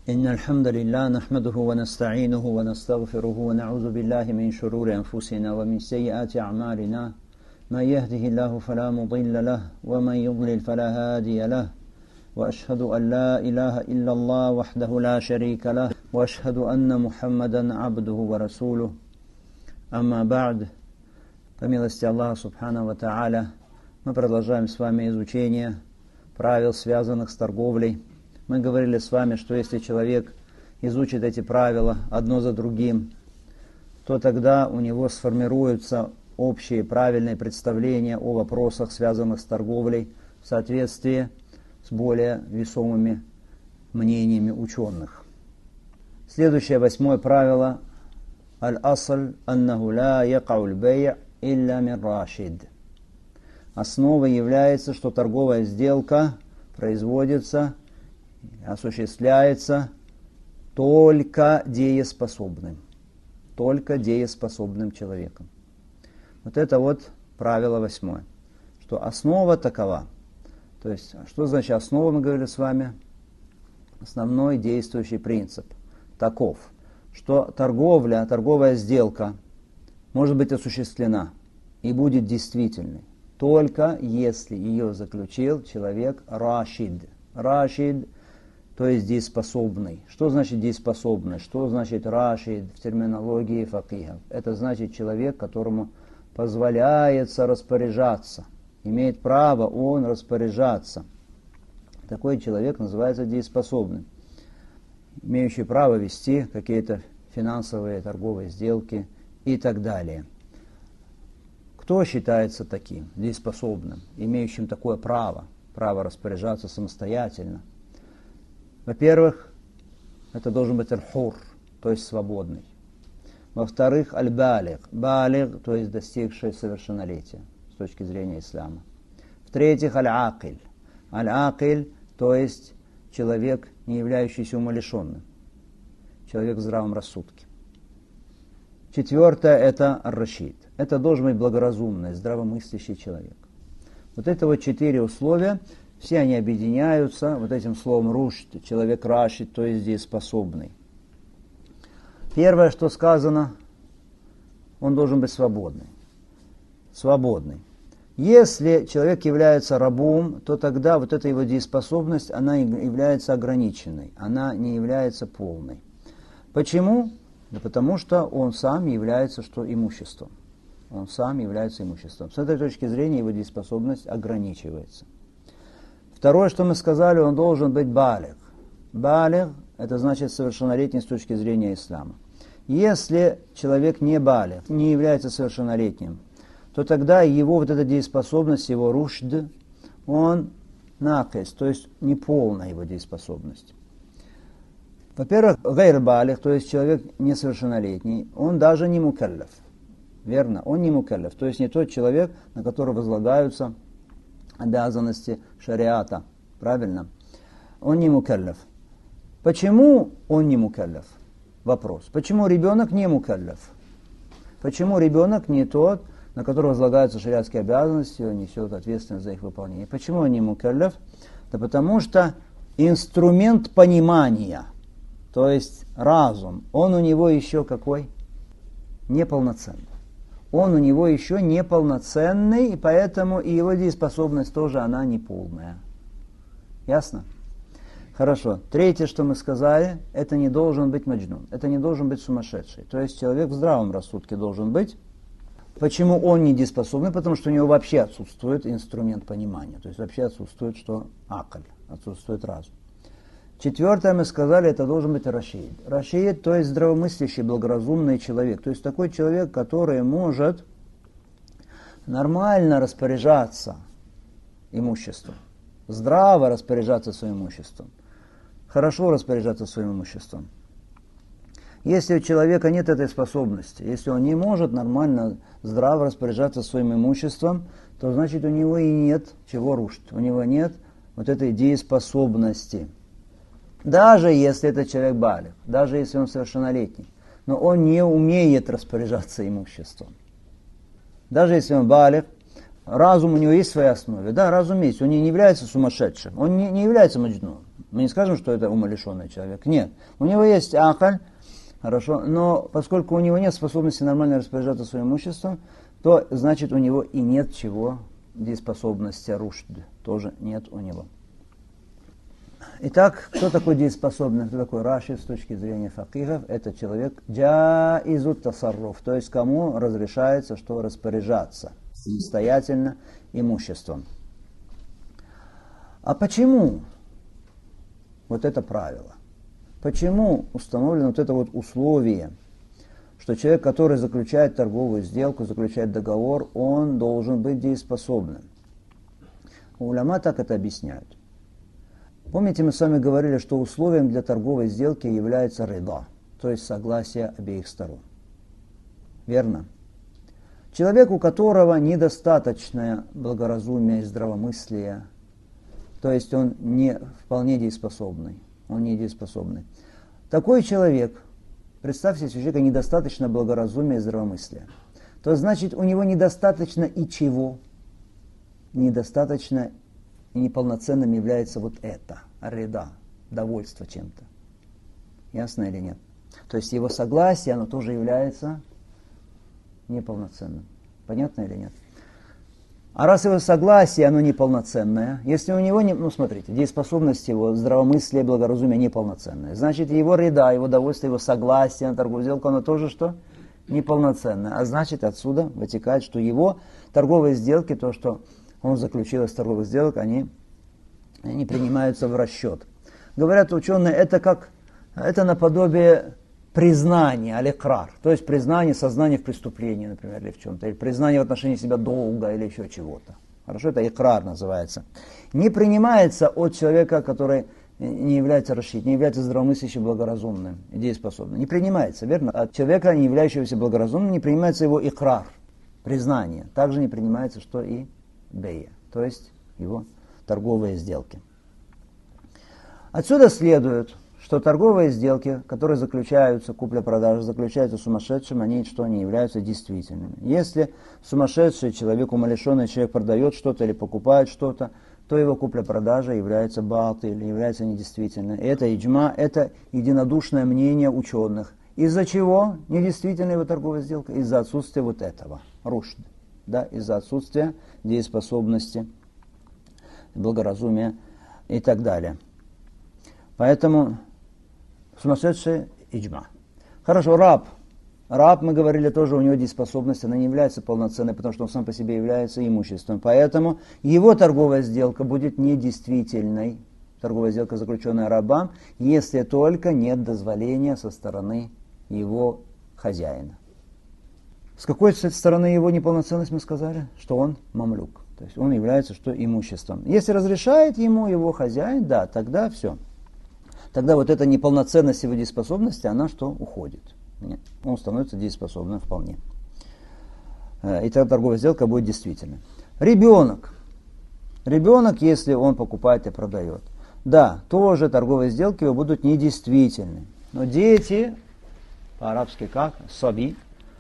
إن الحمد لله نحمده ونستعينه ونستغفره ونعوذ بالله من شرور أنفسنا ومن سيئات أعمالنا من يهده الله فلا مضل له ومن يضلل فلا هادي له وأشهد أن لا إله إلا الله وحده لا شريك له وأشهد أن محمدا عبده ورسوله أما بعد. По милости Аллаха Субхану ва Тааля, мы продолжаем с вами изучение правил, связанных с торговлей. Мы говорили с вами, что если человек изучит эти правила одно за другим, то тогда у него сформируются общие правильные представления о вопросах, связанных с торговлей, в соответствии с более весомыми мнениями ученых. Следующее, 8 правило. Аль-асль аннаху ла якауль бей' илля мин рашид. Основой является, что торговая сделка производится, осуществляется только дееспособным человеком. Вот это вот правило 8. Что основа такова. То есть, что значит основа, мы говорили с вами? Основной действующий принцип таков, что торговая сделка может быть осуществлена и будет действительной только если ее заключил человек рашид. Рашид, то есть дееспособный. Что значит дееспособный? Что значит рашид в терминологии факиха? Это значит человек, которому позволяется распоряжаться. Имеет право он распоряжаться. Такой человек называется дееспособным. Имеющий право вести какие-то финансовые торговые сделки и так далее. Кто считается таким, дееспособным, имеющим такое право распоряжаться самостоятельно? Во-первых, это должен быть аль-хур, то есть свободный. Во-вторых, аль-балиг, балиг, то есть достигший совершеннолетия с точки зрения ислама. В-третьих, аль-акиль, аль-акиль, то есть человек, не являющийся умалишенным, человек в здравом рассудке. Четвертое, это ар-рашид, это должен быть благоразумный, здравомыслящий человек. Вот это вот 4 условия, все они объединяются вот этим словом рушд, человек рашид, то есть дееспособный. Первое, что сказано, он должен быть свободный. Свободный. Если человек является рабом, то тогда вот эта его дееспособность, она является ограниченной, она не является полной. Почему? Да потому что он сам является имуществом. Он сам является имуществом. С этой точки зрения его дееспособность ограничивается. Второе, что мы сказали, он должен быть балиг. Балиг – это значит совершеннолетний с точки зрения ислама. Если человек не балиг, не является совершеннолетним, то тогда его вот эта дееспособность, его рушд, он накис, то есть неполная его дееспособность. Во-первых, гайр балиг, то есть человек несовершеннолетний, он даже не мукаллаф. Верно, он не мукаллаф, то есть не тот человек, на которого возлагаются обязанности шариата. Правильно? Он не мукаллаф. Почему он не мукаллаф? Вопрос. Почему ребенок не мукаллаф? Почему ребенок не тот, на которого возлагаются шариатские обязанности, он несет ответственность за их выполнение? Почему он не мукаллаф? Да потому что инструмент понимания, то есть разум, он у него еще какой? Неполноценный. Он у него еще неполноценный, и поэтому и его дееспособность тоже, она неполная. Ясно? Хорошо. Третье, что мы сказали, это не должен быть маджнун, это не должен быть сумасшедший. То есть человек в здравом рассудке должен быть. Почему он не дееспособный? Потому что у него вообще отсутствует инструмент понимания. То есть вообще отсутствует акаль, отсутствует разум. Четвертое, мы сказали, это должен быть рашид. Рашид, то есть здравомыслящий, благоразумный человек. То есть такой человек, который может нормально распоряжаться имуществом, здраво распоряжаться своим имуществом, хорошо распоряжаться своим имуществом. Если у человека нет этой способности, если он не может нормально, здраво распоряжаться своим имуществом, то значит у него и нет чего рушить, у него нет вот этой дееспособности. Даже если это человек балиг, даже если он совершеннолетний, но он не умеет распоряжаться имуществом. Даже если он балиг, разум у него есть в своей основе. Да, разум есть, он не является сумасшедшим, он не является маджнуном. Мы не скажем, что это умалишенный человек. Нет. У него есть акаль, хорошо, но поскольку у него нет способности нормально распоряжаться своим имуществом, то значит у него и нет чего, дееспособности рушд, тоже нет у него. Итак, кто такой дееспособный, кто такой Раши с точки зрения факихов? Это человек джаизут тасарруф, то есть кому разрешается что распоряжаться самостоятельно имуществом. А почему вот это правило? Почему установлено вот это вот условие, что человек, который заключает торговую сделку, заключает договор, он должен быть дееспособным? Уляма так это объясняют. Помните, мы с вами говорили, что условием для торговой сделки является рида, то есть согласие обеих сторон. Верно? Человек, у которого недостаточное благоразумие и здравомыслие, то есть он не вполне дееспособный, такой человек, представьте себе, у человека недостаточно благоразумия и здравомыслия, то значит у него недостаточно и чего? Недостаточно и неполноценным является вот это, рида, довольство чем-то. Ясно или нет? То есть его согласие, оно тоже является неполноценным. Понятно или нет? А раз его согласие, оно неполноценное, если у него, смотрите, дееспособность его, здравомыслие, благоразумие неполноценное, значит его рида, его довольство, его согласие на торговую сделку, оно тоже что? Неполноценное. А значит отсюда вытекает, что его торговые сделки, то, что он заключил из торговых сделок, они не принимаются в расчет. Говорят ученые, это наподобие признания, аль-икрар, то есть признание, сознание в преступлении, например, или в чем-то, или признание в отношении себя долга, или еще чего-то. Хорошо, это икрар называется. Не принимается от человека, который не является рашид, не является здравомыслящим, благоразумным, дееспособным. Не принимается, верно? От человека, не являющегося благоразумным, не принимается его икрар, признание. Также не принимается, что и бейя, то есть его торговые сделки. Отсюда следует, что торговые сделки, которые заключаются, купля-продажа, заключаются сумасшедшим, они что, не являются действительными. Если сумасшедший человек, умалишенный человек продает что-то или покупает что-то, то его купля-продажа является баатиль, или является недействительной. Это иджма, это единодушное мнение ученых. Из-за чего недействительна его торговая сделка? Из-за отсутствия вот этого, рушд, да, из-за отсутствия дееспособности, благоразумия и так далее. Поэтому сумасшедший иджма. Хорошо, раб. Раб, мы говорили, тоже у него дееспособность, она не является полноценной, потому что он сам по себе является имуществом. Поэтому его торговая сделка будет недействительной, торговая сделка, заключенная рабам, если только нет дозволения со стороны его хозяина. С какой стороны его неполноценность мы сказали? Что он мамлюк. То есть он является что имуществом. Если разрешает ему его хозяин, да, тогда все. Тогда вот эта неполноценность его дееспособности, она что? Уходит. Нет, он становится дееспособным вполне. И тогда торговая сделка будет действительной. Ребенок. Ребенок, если он покупает и продает, да, тоже торговые сделки его будут недействительны. Но дети, по-арабски как? Саби,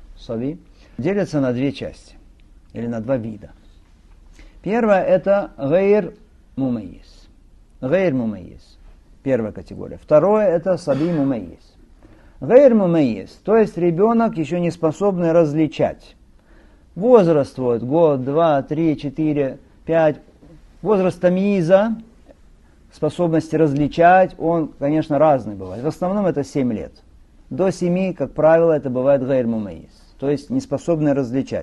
делятся на две части. Или на два вида. Первое это гайр мумайис. Гайр мумайис. Первая категория. Второе это саби мумайис. Гайр мумайис, то есть ребенок, еще не способный различать. Возраст вот, год, 2, 3, 4, 5. Возраст тамиза, способности различать, он, конечно, разный бывает. В основном это 7 лет. До 7, как правило, это бывает гайр мумайис, то есть не способный различать.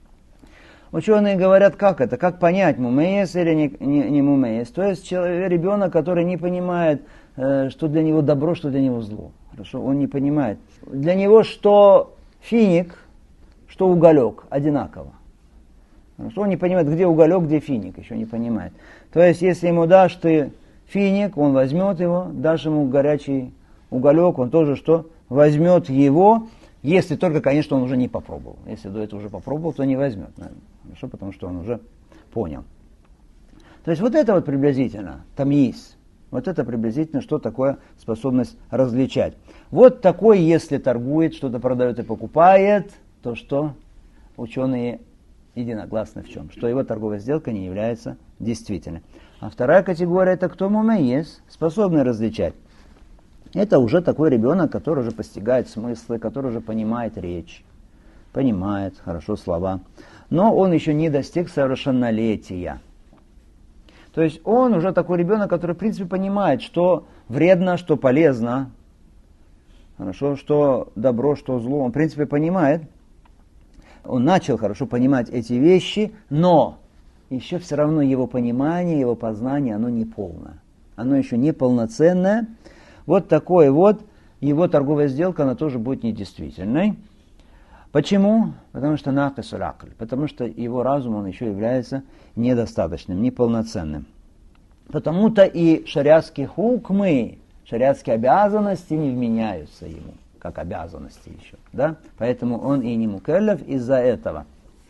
Ученые говорят, как это, как понять, мумейс или не мумейс. То есть ребенок, который не понимает, что для него добро, что для него зло. Хорошо, он не понимает. Для него что финик, что уголек одинаково. Хорошо, он не понимает, где уголек, где финик, еще не понимает. То есть, если ему дашь ты финик, он возьмет его, дашь ему горячий уголек, он тоже что? Возьмет его. Если только, конечно, он уже не попробовал. Если до этого уже попробовал, то не возьмет, наверное. Хорошо, потому что он уже понял. То есть вот это вот приблизительно, тамиз. Вот это приблизительно, что такое способность различать. Вот такой, если торгует, что-то продает и покупает, то что ученые единогласны в чем? Что его торговая сделка не является действительной. А вторая категория — это кто мумайез, способный различать. Это уже такой ребенок, который уже постигает смыслы, который уже понимает речь, понимает хорошо слова. Но он еще не достиг совершеннолетия. То есть он уже такой ребенок, который, в принципе, понимает, что вредно, что полезно, хорошо, что добро, что зло. Он, в принципе, понимает. Он начал хорошо понимать эти вещи, но еще все равно его понимание, его познание, оно не полное. Оно еще не полноценное. Вот такой вот его торговая сделка, она тоже будет недействительной. Почему? Потому что накисуль акль. Потому что его разум, он еще является недостаточным, неполноценным. Потому-то и шариатские хукмы, шариатские обязанности не вменяются ему, как обязанности еще. Да? Поэтому он и не мукеллеф из-за этого.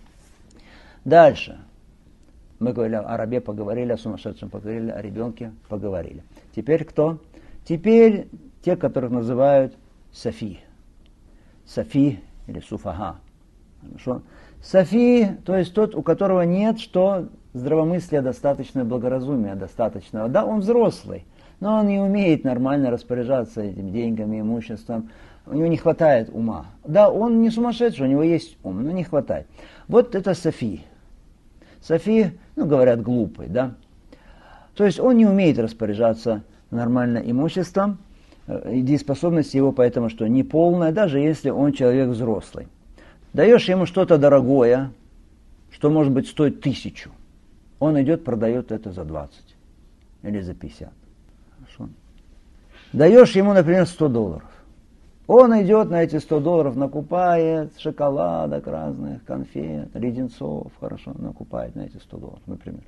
Дальше. Мы говорили о рабе, поговорили, о сумасшедшем поговорили, о ребенке поговорили. Теперь кто? Теперь те, которых называют Софи. Софи или Суфага. Хорошо? Софи, то есть тот, у которого нет что здравомыслия достаточного, благоразумия достаточного. Да, он взрослый, но он не умеет нормально распоряжаться этими деньгами, имуществом. У него не хватает ума. Да, он не сумасшедший, у него есть ум, но не хватает. Вот это Софи. Софи, говорят, глупый, да. То есть он не умеет распоряжаться нормально имуществом, и дееспособность его поэтому, что неполная, даже если он человек взрослый. Даешь ему что-то дорогое, что, может быть, стоит 1000. Он идет, продает это за 20 или за 50. Хорошо. Даешь ему, например, $100. Он идет на эти $100, накупает шоколадок разных, конфет, леденцов, хорошо, накупает на эти $100, например.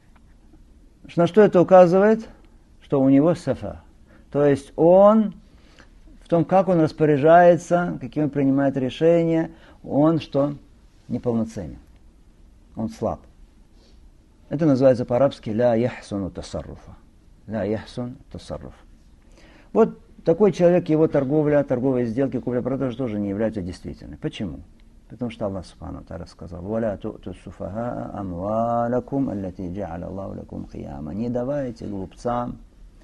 На что это указывает? Что у него сафа. То есть он, в том, как он распоряжается, какие он принимает решения, он что? Неполноценен. Он слаб. Это называется по-арабски «ля яхсуну тасарруфа». «Ля яхсун тасарруф». Вот такой человек, его торговые сделки, купля-продажа тоже не являются действительными. Почему? Потому что Аллах Субхану Тааля сказал: «Валя ту'ту суфаха амвалакум аллати джа'аля Аллаху лакум қияма». Не давайте глупцам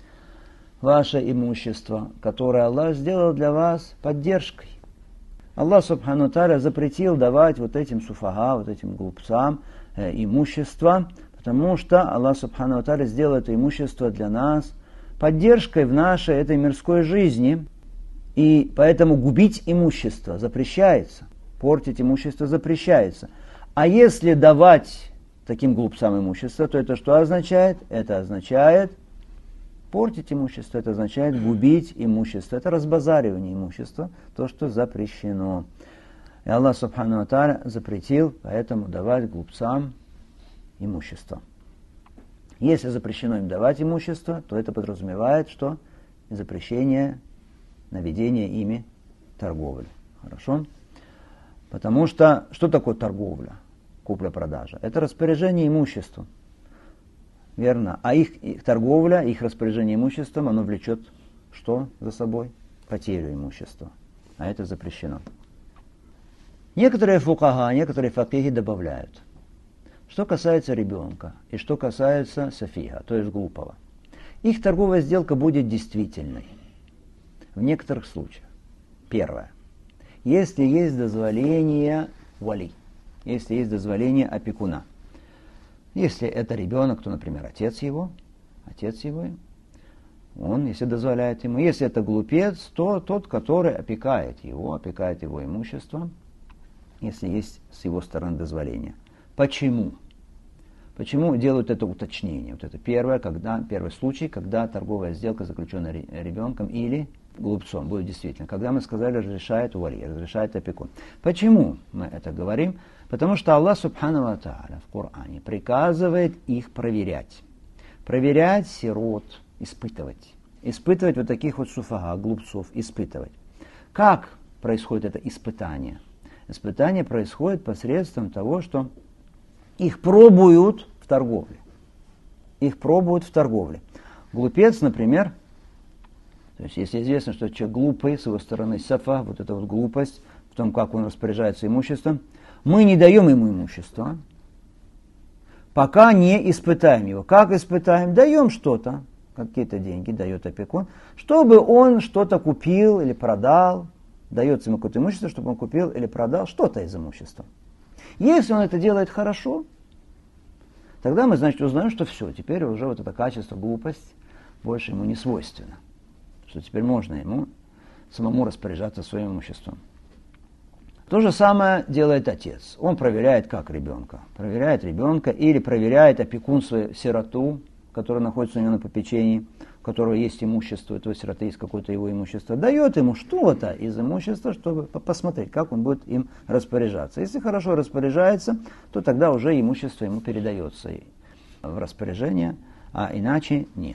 ваше имущество, которое Аллах сделал для вас поддержкой. Аллах Субхану Тааля запретил давать вот этим суфага, вот этим глупцам имущество, потому что Аллах Субхану Тааля сделал это имущество для нас поддержкой в нашей этой мирской жизни, и поэтому губить имущество запрещается, портить имущество запрещается. А если давать таким глупцам имущество, то это что означает? Это означает портить имущество, это означает губить имущество, это разбазаривание имущества, то, что запрещено. И Аллах Субхану ва Тааля запретил поэтому давать глупцам имущество. Если запрещено им давать имущество, то это подразумевает, что запрещение на ведение ими торговли. Хорошо? Потому что такое торговля, купля-продажа? Это распоряжение имуществом. Верно. А их торговля, их распоряжение имуществом, оно влечет что за собой? Потерю имущества. А это запрещено. Некоторые фукаха, некоторые факихи добавляют. Что касается ребенка и что касается софиха, то есть глупого, их торговая сделка будет действительной. В некоторых случаях. Первое. Если есть дозволение вали, если есть дозволение опекуна. Если это ребенок, то, например, отец его, он, если дозволяет ему. Если это глупец, то тот, который опекает его имущество, если есть с его стороны дозволение. Почему? Почему делают это уточнение? Вот это первый случай, когда торговая сделка заключена ребенком или глупцом, будет действительно. Когда мы сказали, разрешает вали, разрешает опекун. Почему мы это говорим? Потому что Аллах Субхану ва Тааля в Коране приказывает их проверять. Проверять сирот, испытывать. Испытывать вот таких вот суфага, глупцов, испытывать. Как происходит это испытание? Испытание происходит посредством того, что их пробуют в торговле. Глупец, например, то есть если известно, что человек глупый, с его стороны сафа, вот эта вот глупость в том, как он распоряжается имуществом, мы не даем ему имущество, пока не испытаем его. Как испытаем? Даем что-то, какие-то деньги дает опекун, чтобы он что-то купил или продал. Дается ему какое-то имущество, чтобы он купил или продал что-то из имущества. Если он это делает хорошо, тогда мы, значит, узнаем, что все, теперь уже вот это качество, глупость больше ему не свойственно. Что теперь можно ему самому распоряжаться своим имуществом. То же самое делает отец. Он проверяет как ребенка. Проверяет ребенка или проверяет опекун свою сироту, которая находится у него на попечении, у которого есть имущество, у этого сироты есть какое-то его имущество. Дает ему что-то из имущества, чтобы посмотреть, как он будет им распоряжаться. Если хорошо распоряжается, то тогда уже имущество ему передается в распоряжение, а иначе нет.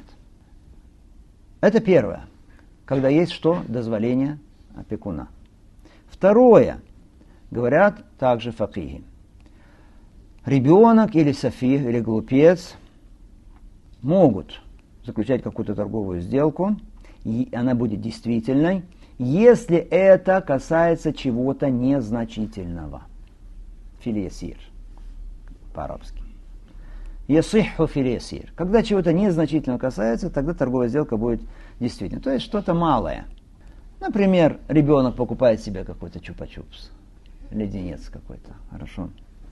Это первое. Когда есть что? Дозволение опекуна. Второе. Говорят также факихи. Ребенок или софих, или глупец могут заключать какую-то торговую сделку, и она будет действительной, если это касается чего-то незначительного. Филиясир по-арабски. Ясиху филиясир. Когда чего-то незначительного касается, тогда торговая сделка будет действительной. То есть что-то малое. Например, ребенок покупает себе какой-то чупа-чупс. Леденец какой-то. Хорошо.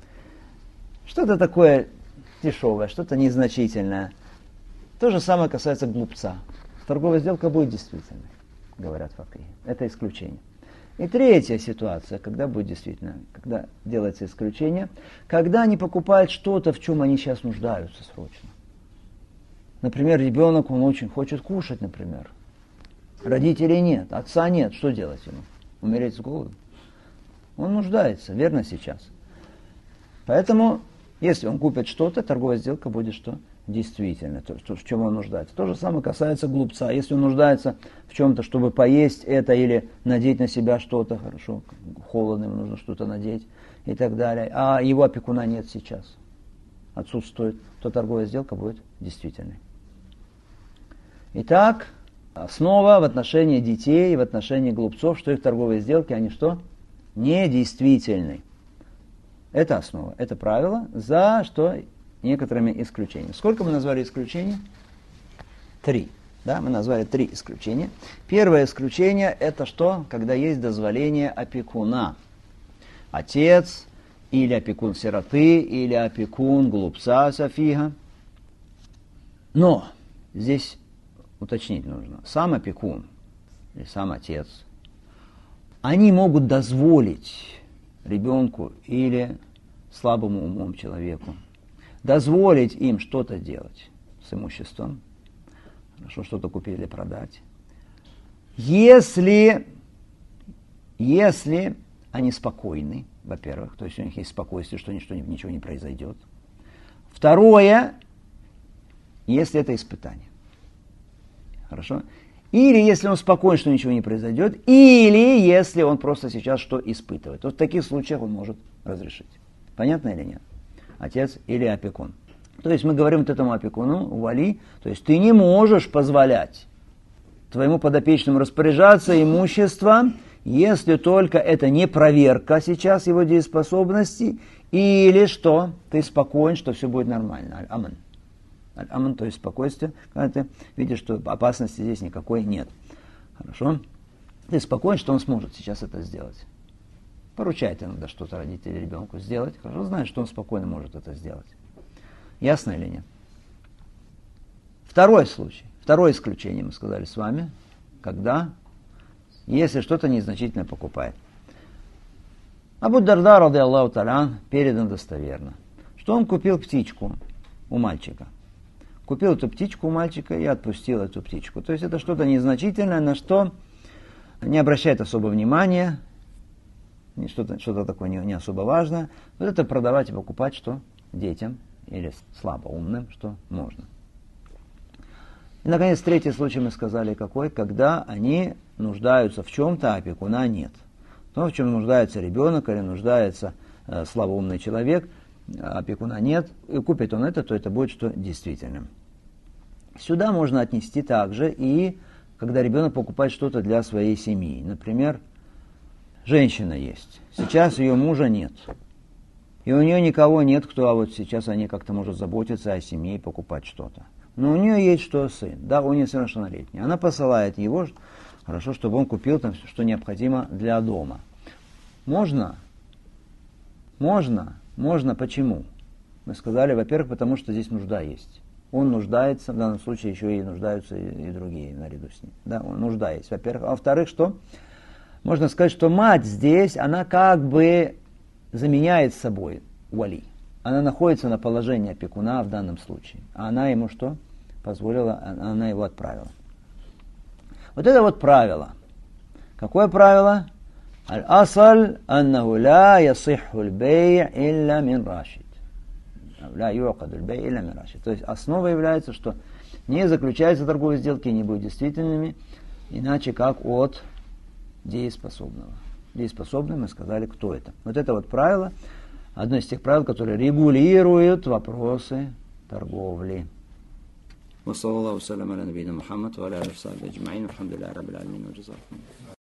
Что-то такое дешевое, что-то незначительное. То же самое касается глупца. Торговая сделка будет действительной, говорят факихи. Это исключение. И третья ситуация, когда будет действительно, когда делается исключение, когда они покупают что-то, в чем они сейчас нуждаются срочно. Например, ребенок, он очень хочет кушать, например. Родителей нет, отца нет. Что делать ему? Умереть с голоду? Он нуждается, верно, сейчас. Поэтому, если он купит что-то, торговая сделка будет что? Действительно, то, в чем он нуждается. То же самое касается глупца. Если он нуждается в чем-то, чтобы поесть это или надеть на себя что-то, хорошо, холодно, ему нужно что-то надеть и так далее, а его опекуна нет сейчас, отсутствует, то торговая сделка будет действительной. Итак, основа в отношении детей, в отношении глупцов, что их торговые сделки, они что? Недействительны. Это основа, это правило, за что некоторыми исключениями. Сколько мы назвали исключений? 3. Да, мы назвали 3 исключения. Первое исключение это что? Когда есть дозволение опекуна. Отец, или опекун сироты, или опекун глупца софиха. Но здесь уточнить нужно. Сам опекун или сам отец, они могут дозволить ребенку или слабому умом человеку, дозволить им что-то делать с имуществом, хорошо, что-то купить или продать, если они спокойны, во-первых, то есть у них есть спокойствие, что ничего не произойдет. Второе, если это испытание. Хорошо? Или если он спокоен, что ничего не произойдет, или если он просто сейчас что испытывает. Вот в таких случаях он может разрешить. Понятно или нет? Отец или опекун. То есть мы говорим вот этому опекуну, вали, то есть ты не можешь позволять твоему подопечному распоряжаться имуществом, если только это не проверка сейчас его дееспособности, или что ты спокоен, что все будет нормально. Аль-аман. Аль-аман, то есть спокойствие, когда ты видишь, что опасности здесь никакой нет. Хорошо? Ты спокоен, что он сможет сейчас это сделать. Поручает иногда что-то родители ребенку сделать. Хорошо, знаешь, что он спокойно может это сделать. Ясно или нет? Второй случай. Второе исключение мы сказали с вами. Когда? Если что-то незначительно покупает. Абу Дарда, ради Аллаху та'аля, передан достоверно, что он купил птичку у мальчика. Купил эту птичку у мальчика и отпустил эту птичку. То есть это что-то незначительное, на что не обращает особо внимания, что-то такое не особо важное. Вот это продавать и покупать что? Детям или слабоумным, что можно. И, наконец, третий случай мы сказали какой? Когда они нуждаются в чем-то, а опекуна нет. То, в чем нуждается ребенок или нуждается слабоумный человек, опекуна нет, и купит он это, то это будет что действительным. Сюда можно отнести также и когда ребенок покупает что-то для своей семьи. Например, женщина есть, сейчас ее мужа нет. и у нее никого нет, кто вот сейчас они как-то может заботиться о семье и покупать что-то. Но у нее есть что сын, да, он несовершеннолетний. Она посылает его, хорошо, чтобы он купил там все, что необходимо для дома. Можно? Можно. Можно. Почему? Мы сказали, во-первых, потому что здесь нужда есть. Он нуждается, в данном случае еще и нуждаются и другие наряду с ним. Да, он нужда есть, во-первых. А во-вторых, что? Можно сказать, что мать здесь, она как бы заменяет собой вали. Она находится на положении опекуна в данном случае. А она ему что? Позволила, она его отправила. Вот это вот правило. Какое правило? Аль-асаль аннаху ла ясихху аль-бей' илля мин рашид. Ла ю'каду аль-бей' илля мин рашид. То есть основа является, что не заключаются торговые сделки, не будут действительными, иначе как от дееспособного. Дееспособный, мы сказали, кто это. Вот это вот правило, одно из тех правил, которые регулируют вопросы торговли. وصلى الله وسلم على نبينا محمد وعلى آله وصحبه أجمعين والحمد لله رب العالمين وجزاكم الله